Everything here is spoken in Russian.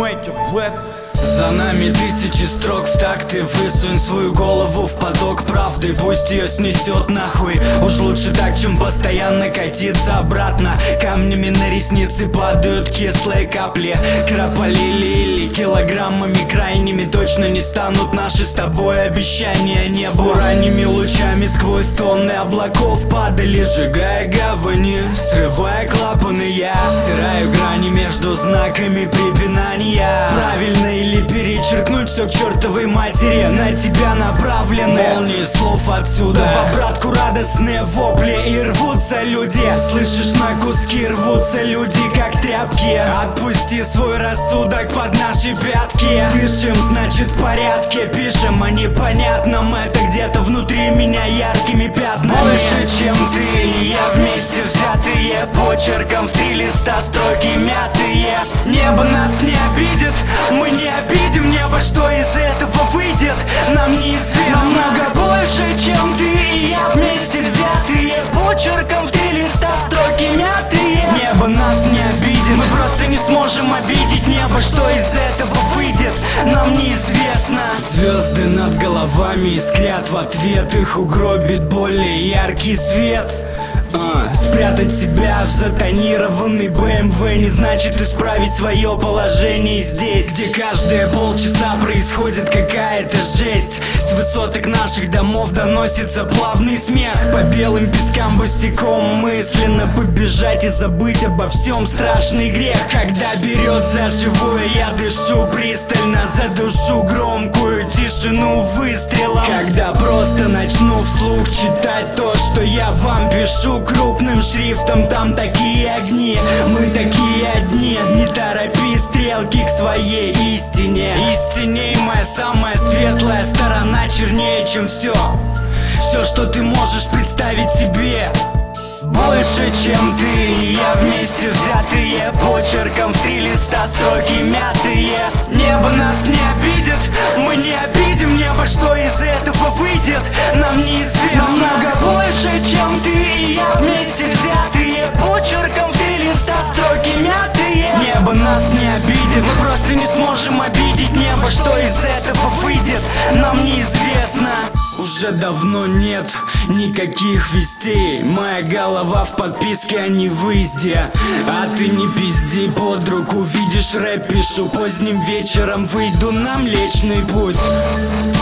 Make your web. За нами тысячи строк в такты. Высунь свою голову в поток правды, пусть ее снесет нахуй. Уж лучше так, чем постоянно катиться обратно. Камнями на ресницы падают кислые капли. Крополили или килограммами крайними точно не станут наши с тобой обещания небу. Ранними лучами сквозь тонны облаков падали, сжигая гавани, срывая клапаны. Я стираю грани между знаками препинания. Правильно или перечеркнуть все к чертовой матери, на тебя направлены молнии слов отсюда. В обратку радостные вопли, и рвутся люди. Слышишь, на куски рвутся люди, как тряпки. Отпусти свой рассудок под наши пятки. Пишем, значит в порядке, пишем о непонятном. Это где-то внутри меня яркими пятнами. Больше, чем ты и я вместе взятые, почерком в 3 листа строки мятые. Небо нас не обидит, мы не обидим небо. Что из этого выйдет, нам неизвестно. Намного больше, чем ты и я вместе взятые, почерком в 3 листа строки мятые. Небо нас не обидит, мы просто не сможем обидеть небо. Что из этого выйдет, нам неизвестно. Звезды над головами искрят в ответ, их угробит более яркий свет. Спрятать себя в затонированный BMW не значит исправить свое положение здесь, где каждые полчаса происходит какая-то жесть. С высоток наших домов доносится плавный смех. По белым пескам босиком мысленно побежать и забыть обо всем страшный грех. Когда берет за живое, я дышу пристально, за душу громкую тишину выстрелом. Когда просто начну вслух читать то, что я вам пишу крупным шрифтом, там такие огни, мы такие одни. Не торопи стрелки к своей истине. Истинней моя самая светлая сторона, чернее, чем все, что ты можешь представить себе. Больше, чем ты и я вместе взятые, почерком в 3 листа строки мятые. Небо нас не обидит, мы не обидим небо. Что из этого выйдет, нам неизвестно. Намного больше, чем ты и я вместе взятые, почерком в 3 листа строки мятые. Небо нас не обидит, мы просто не сможем обидеть небо. Что из этого выйдет, нам неизвестно. Уже давно нет никаких вестей, моя голова в подписке о невыезде. А ты не пизди, под руку видишь рэп пишу. Поздним вечером выйду на Млечный Путь.